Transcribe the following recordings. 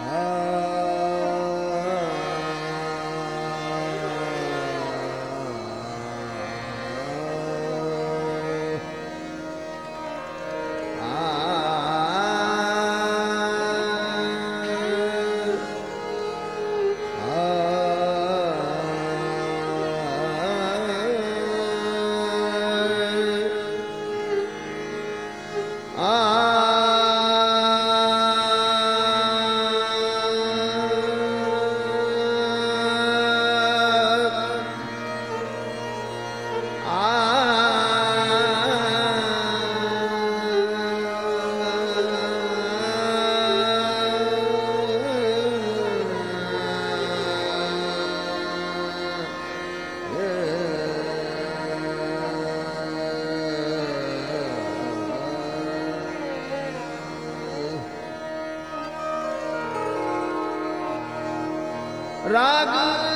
राग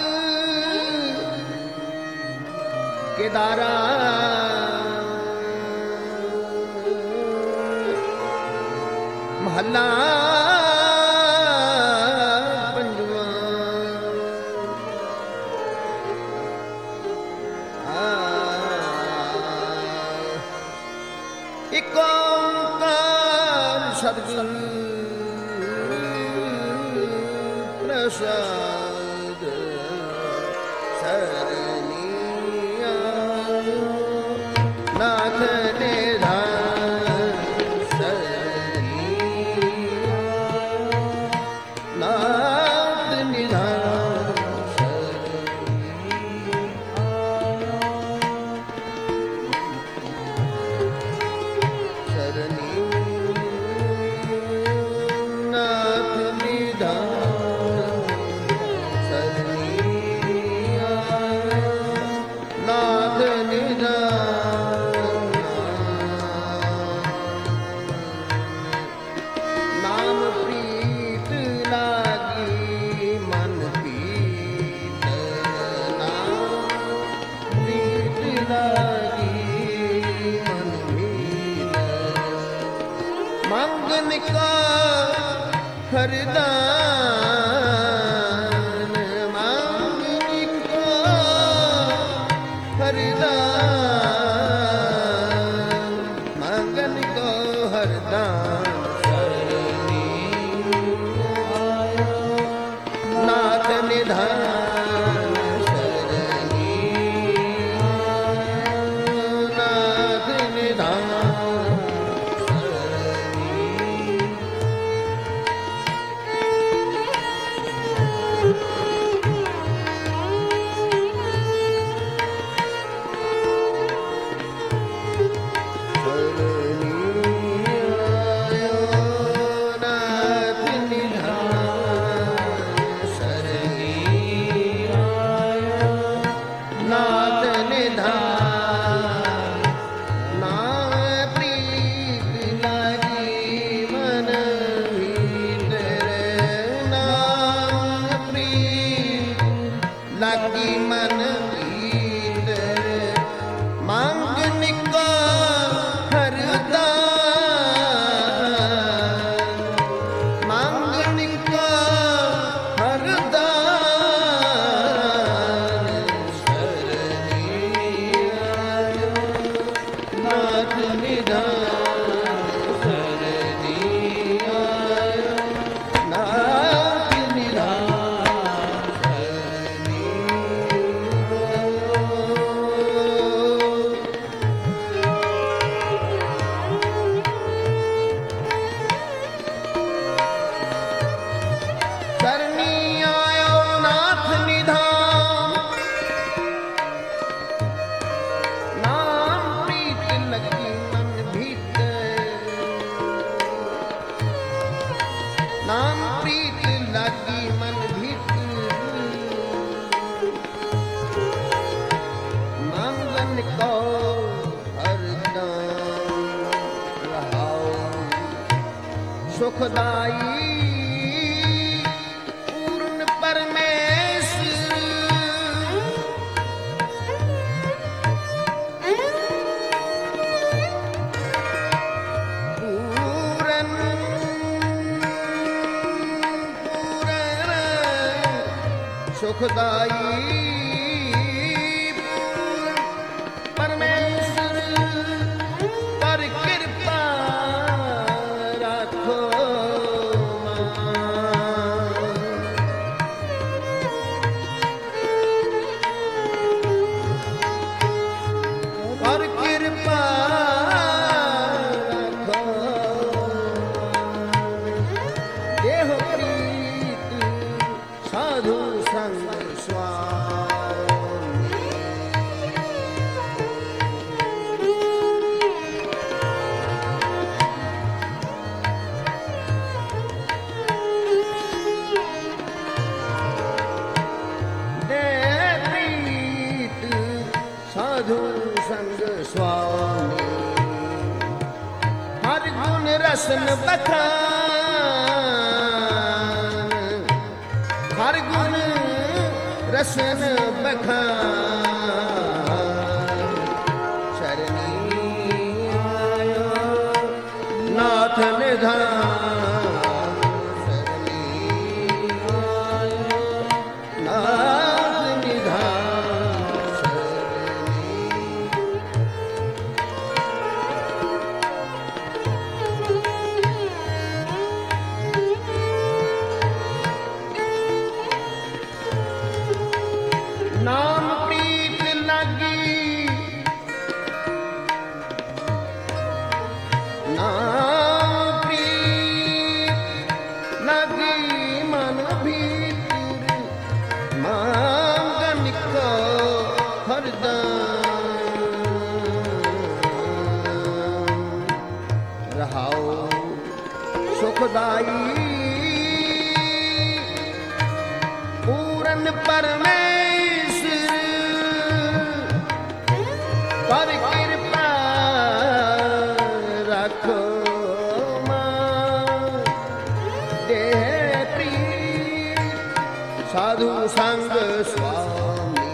केदारा महला पंजवा एक ओंकार सतगुरु प्रसाद सरनिया नाथ निधान सरनिया नाथ निधान सरनिया नाथ नाम प्रीत लागी मन पीत नाम प्रीत लागी मन पीत मंगन का हरदान मंगन का हरदान मंगन को हरदान नाथ निधान सरनिया नाथ निधान लागी मन भीतर मांगन को हरदान मांगन को हरदान सरनिया नाथ निधान सरनिया नाथ निधान नाम प्रीत लागी मन भीतर मंगन को हरदम रहाओ सुखदाई पूर्ण परमेश्वर ਸੁਖਦਾਈ ਪਰਮੇਸ਼ਰ ਕਰ ਕਿਰਪਾ ਰੱਖੋ ਕਰ ਕਿਰਪਾ ਰੱਖੋ ਦੇਹ ਪ੍ਰੀਤ ਸਾਧੂ ਸੰਗ ਸੁਆਮੀ ਦੇਹ ਪ੍ਰੀਤ ਸਾਧੂ ਸੰਗ ਸੁਆਮੀ ਹਰ ਗੁਣ ਰਸਨ ਬਖਾਨ ਹਰ ਗੁਣ ਰਸਨ ਬਖਾਨ ਚਰਨੀ ਆਇਓ ਨਾਥ ਨਿਧਾਨ ਚਰਨੀ ਆਇਓ ਨਾਥ ਨਿਧਾਨ ਚਰਨੀ ਨਾਮ ਪ੍ਰੀਤ ਲਾਗੀ ਨਾਮ ਪ੍ਰੀਤ ਲਾਗੀ ਮਨ ਭੀਤਰ ਮੰਗਨ ਕੋ ਹਰਦਮ ਰਹਾਉ ਸੁਖਦਾਈ ਪੂਰਨ ਪਰਮੇਸ਼ਰ ਪਰ ਕਿਰਪਾ ਰੱਖੋ ਮਾਂ ਦੇਹ ਪ੍ਰੀਤ ਸਾਧੂ ਸੰਗ ਸੁਆਮੀ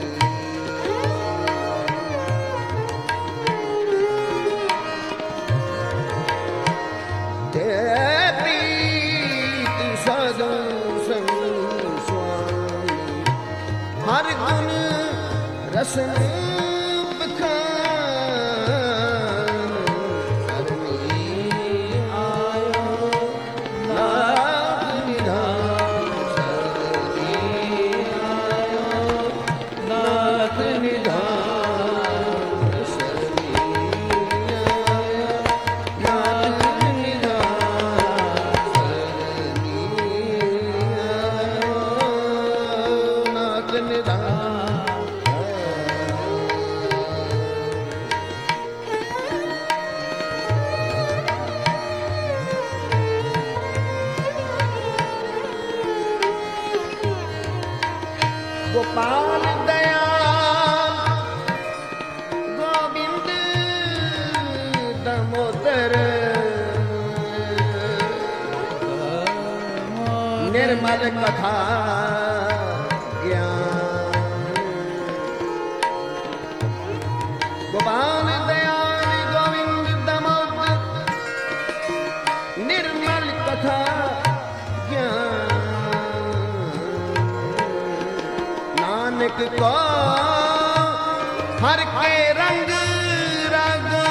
ਦੇਹ ਪ੍ਰੀਤ ਸਾਧੂ ਸੰਗ ਸੁਆਮੀ ਹਰ ਗੁਣ ਰਸਨ ਬਖਾਨ ਕਰਨੀ ਆਇਓ ਨਾਥ ਨਿਧਾਨ ਸਰਨੀ ਆਇਓ ਨਾਥ ਨਿਧਾਨ ਸਰਨੀ ਆਇਓ ਨਾਥ ਨਿਧਾਨ ਸਰਨੀ ਆਇਓ ਨਾਥ ਨਿਧਾਨ ਗੋਪਾਲ ਦਇਆਲ ਗੋਬਿੰਦ ਦਮੋਦਰ ਨਿਰਮਲ ਕਥਾ ਗਿਆਨ ਗੋਪਾਲ ਦਇਆਲ ਗੋਬਿੰਦ ਦਮੋਦਰ ਨਿਰਮਲ ਕਥਾ ਗਿਆਨ ਨਾਨਕ ਕੋ ਹਰ ਕੇ ਰੰਗ ਰਾਗੋ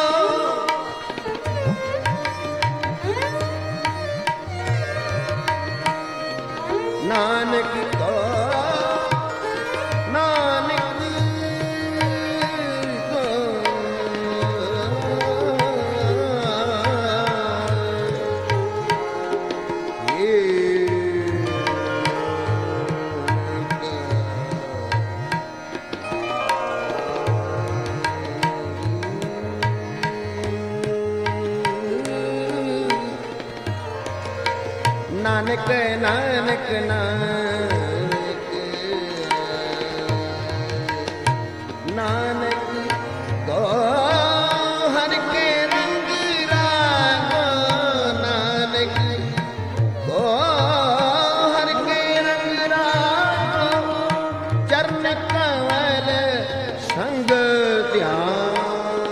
ਨਾਨਕ ਕੋ ਨਾਨਕ ਕੋ ਨਾਨਕ ਨਾਨਕ ਨਾਨਕ ਨਾਨਕ ਗੋ ਹਰ ਕੇ ਰੰਗ ਰਾਗੋ ਨਾਨਕ ਗੋ ਹਰ ਕੇ ਰੰਗ ਰਾਗੋ ਚਰਨ ਕਮਲ ਸੰਗ ਧਿਆਨ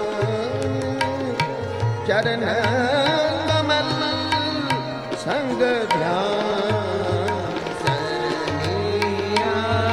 ਚਰਨ ਕਮਲ ਸੰਗ ਧਿਆਨ ਸਰਨੀ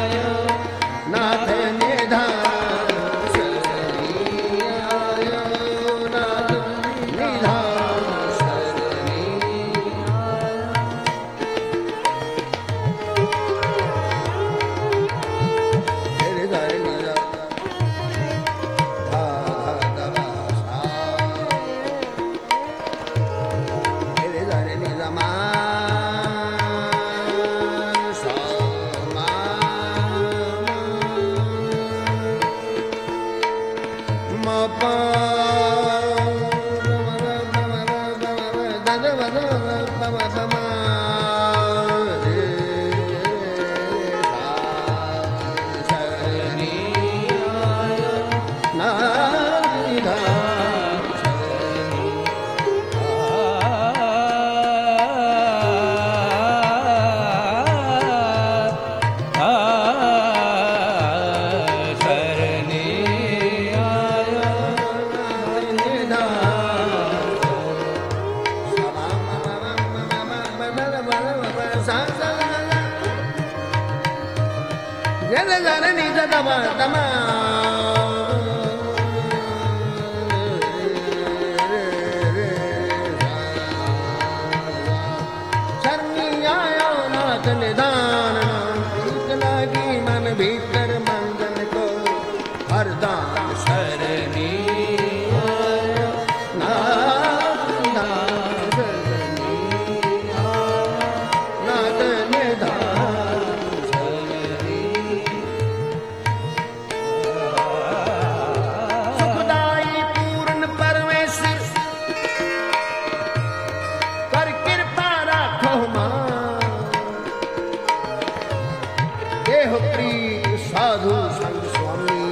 निदान प्रीत लागी मन भीतर मंगन को हरदान शरणी साधु संग स्वामी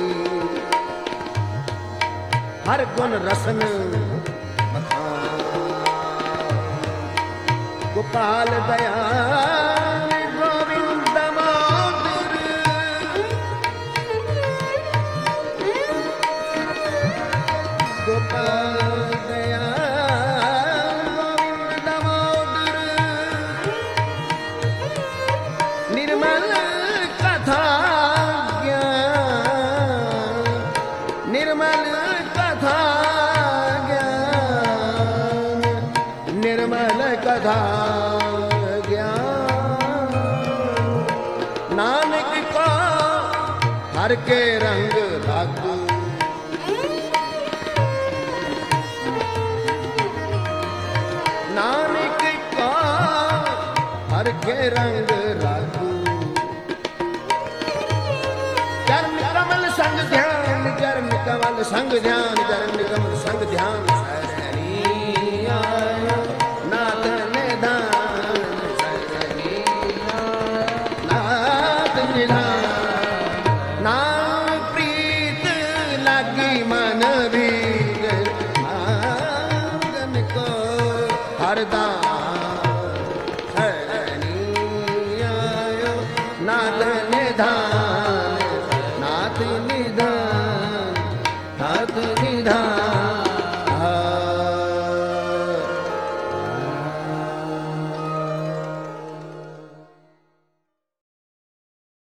हर गुण रसन गोपाल दयाल गोविंद दामोदर गोपाल दयाल गोविंद दामोदर निर्मल कथा निर्मल कथा ज्ञान निर्मल कथा ज्ञान नानक को हर के रंग लागू नानक को हर के रंग लागू चरण कमल संग ध्यान चरण कमल संग ध्यान चरण कमल संग ध्यान शरणी आया नाथ निधान शरणी नाथ निधान नाम प्रीत लागी मन भीग नागन को हरदान शरणी आया नाथ